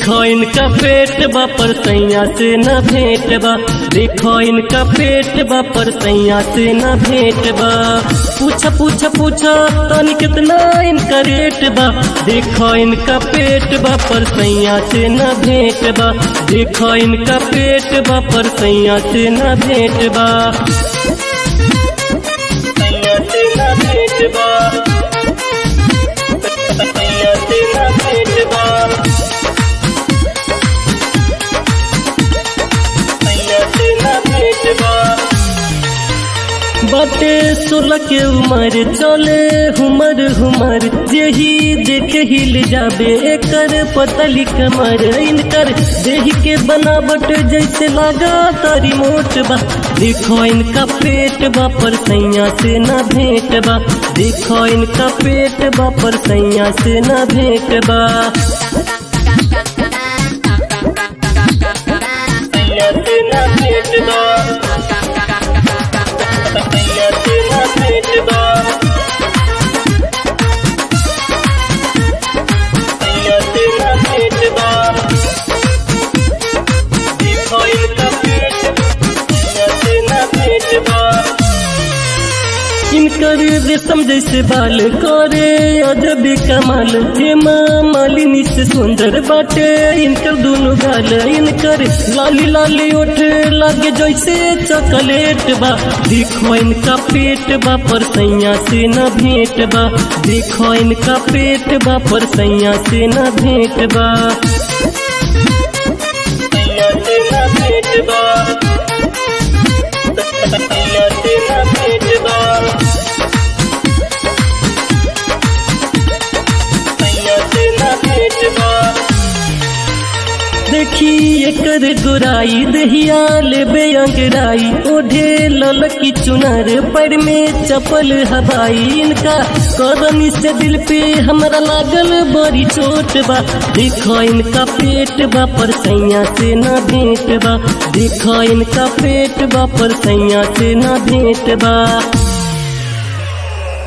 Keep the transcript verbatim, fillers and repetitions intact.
देखो इनका पेट बा पर सैया से न भेंट बा। देखो इनका पेट बा पर सैया से न भेंट बा। पूछा पूछा पूछा तनी कितना इनका रेट बा। देखो इनका पेट बा पर सैया से न भेंट बा। देखो इनका पेट बा पर सैया से न भेंट बा। सैया से न भेंट बा। सैया से न भेंट बा। सैया से न भेंट बा। बाटे सोलह के उम्र चले हुमर हुमर जेही देखे हिल जाबे एकर पतली कमर। इनकर देही के बनावट जैसे लागा तारी मोट बा। देखो इनका पेट बा पर सैया से न भेंट बा। देखो इनका पेट बा पर सैया से न भेंट बा। सैया से न भेंट बा। सैया से न भेंट बा। सैया से न भेंट बा। देखो इनका पेट सैया से न भेंट बा। इनकर रेशम जैसे बाल करे अजब कमाल। हेमा मालिनी से सुंदर बाटे इनकर दोनों गाल। इनकर लाली लाली ओठ लागे जैसे चॉकलेट बा। देखो इनका पेट बा पर सैया से न भेंट बा। देखो इनका पेट बा पर सैया से न भेंट बा। सैया से न भेंट बा। सैया से न भेंट बा। सैया से न भेंट बा। देखी एकर गोराई दहिया लेबे अंगराई। ओढ़े ललकी चुनर पैर में चपल हवाई। इनका करनी से दिल पे हमरा लागल बड़ी चोट बा। देखो इनका पेट बा पर सैया से न भेंट बा। देखो इनका पेट बा पर सैया से न भेंट बा।